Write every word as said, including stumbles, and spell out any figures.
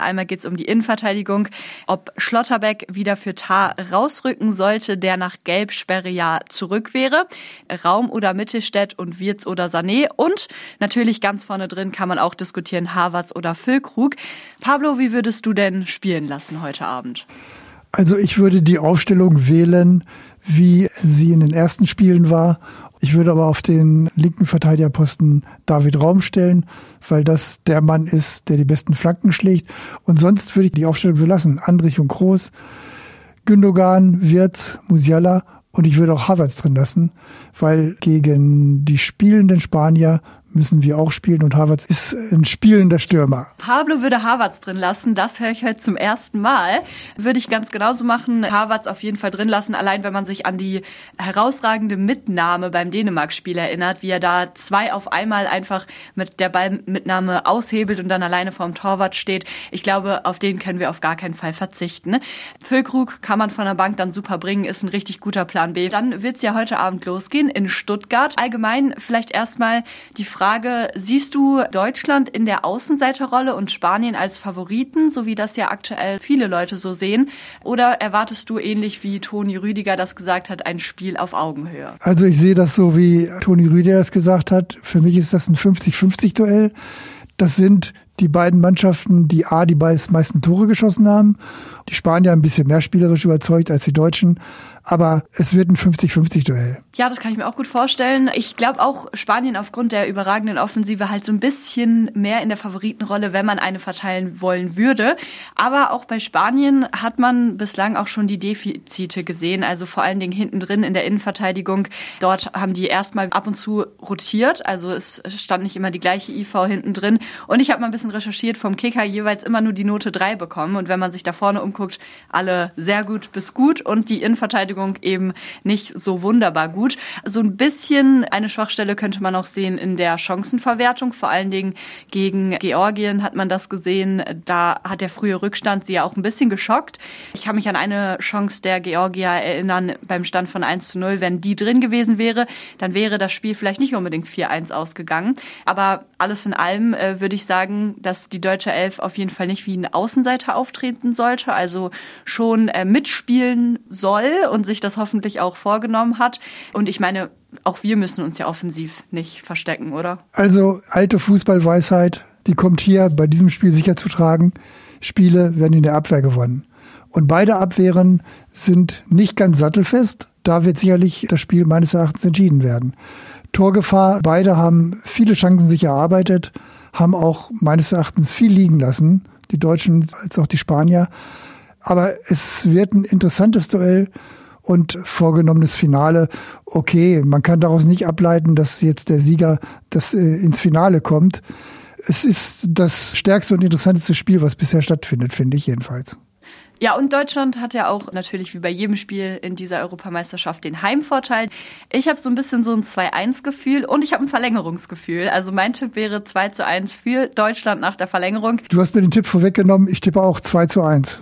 Einmal geht es um die Innenverteidigung, ob Schlotterbeck wieder für Tah rausrücken sollte, der nach Gelbsperre ja zurück wäre. Raum oder Mittelstädt und Wirtz oder Sané. Und natürlich ganz vorne drin kann man auch diskutieren, Havertz oder Füllkrug. Pablo, wie würdest du denn spielen lassen heute Abend? Also ich würde die Aufstellung wählen, wie sie in den ersten Spielen war. Ich würde aber auf den linken Verteidigerposten David Raum stellen, weil das der Mann ist, der die besten Flanken schlägt. Und sonst würde ich die Aufstellung so lassen. Andrich und Kroos, Gündogan, Wirtz, Musiala und ich würde auch Havertz drin lassen, weil gegen die spielenden Spanier müssen wir auch spielen und Havertz ist ein spielender Stürmer. Pablo würde Havertz drin lassen, das höre ich heute zum ersten Mal. Würde ich ganz genauso machen, Havertz auf jeden Fall drin lassen, allein wenn man sich an die herausragende Mitnahme beim Dänemark-Spiel erinnert, wie er da zwei auf einmal einfach mit der Ballmitnahme aushebelt und dann alleine vorm Torwart steht. Ich glaube, auf den können wir auf gar keinen Fall verzichten. Füllkrug kann man von der Bank dann super bringen, ist ein richtig guter Plan B. Dann wird es ja heute Abend losgehen in Stuttgart. Allgemein vielleicht erstmal die Frage, Frage, siehst du Deutschland in der Außenseiterrolle und Spanien als Favoriten, so wie das ja aktuell viele Leute so sehen? Oder erwartest du, ähnlich wie Toni Rüdiger das gesagt hat, ein Spiel auf Augenhöhe? Also ich sehe das so, wie Toni Rüdiger das gesagt hat. Für mich ist das ein fünfzig fünfzig Duell. Das sind die beiden Mannschaften, die A, die meisten Tore geschossen haben. Die Spanier ein bisschen mehr spielerisch überzeugt als die Deutschen. Aber es wird ein fünfzig fünfzig Duell. Ja, das kann ich mir auch gut vorstellen. Ich glaube auch Spanien aufgrund der überragenden Offensive halt so ein bisschen mehr in der Favoritenrolle, wenn man eine verteilen wollen würde. Aber auch bei Spanien hat man bislang auch schon die Defizite gesehen. Also vor allen Dingen hinten drin in der Innenverteidigung. Dort haben die erstmal ab und zu rotiert. Also es stand nicht immer die gleiche I V hinten drin. Und ich habe mal ein bisschen recherchiert, vom Kicker jeweils immer nur die Note drei bekommen. Und wenn man sich da vorne umguckt, alle sehr gut bis gut und die Innenverteidigung eben nicht so wunderbar gut. So ein bisschen eine Schwachstelle könnte man auch sehen in der Chancenverwertung. Vor allen Dingen gegen Georgien hat man das gesehen. Da hat der frühe Rückstand sie ja auch ein bisschen geschockt. Ich kann mich an eine Chance der Georgier erinnern beim Stand von eins zu null. Wenn die drin gewesen wäre, dann wäre das Spiel vielleicht nicht unbedingt vier eins ausgegangen. Aber alles in allem äh, würde ich sagen, dass die deutsche Elf auf jeden Fall nicht wie ein Außenseiter auftreten sollte. Also schon äh, mitspielen soll und sich das hoffentlich auch vorgenommen hat. Und ich meine, auch wir müssen uns ja offensiv nicht verstecken, oder? Also alte Fußballweisheit, die kommt hier bei diesem Spiel sicher zu tragen. Spiele werden in der Abwehr gewonnen. Und beide Abwehren sind nicht ganz sattelfest. Da wird sicherlich das Spiel meines Erachtens entschieden werden. Torgefahr, beide haben viele Chancen sich erarbeitet, haben auch meines Erachtens viel liegen lassen, die Deutschen als auch die Spanier. Aber es wird ein interessantes Duell und vorgenommenes Finale. Okay, man kann daraus nicht ableiten, dass jetzt der Sieger das äh, ins Finale kommt. Es ist das stärkste und interessanteste Spiel, was bisher stattfindet, finde ich jedenfalls. Ja, und Deutschland hat ja auch natürlich wie bei jedem Spiel in dieser Europameisterschaft den Heimvorteil. Ich habe so ein bisschen so ein zwei eins Gefühl und ich habe ein Verlängerungsgefühl. Also mein Tipp wäre zwei zu eins für Deutschland nach der Verlängerung. Du hast mir den Tipp vorweggenommen, ich tippe auch zwei zu eins.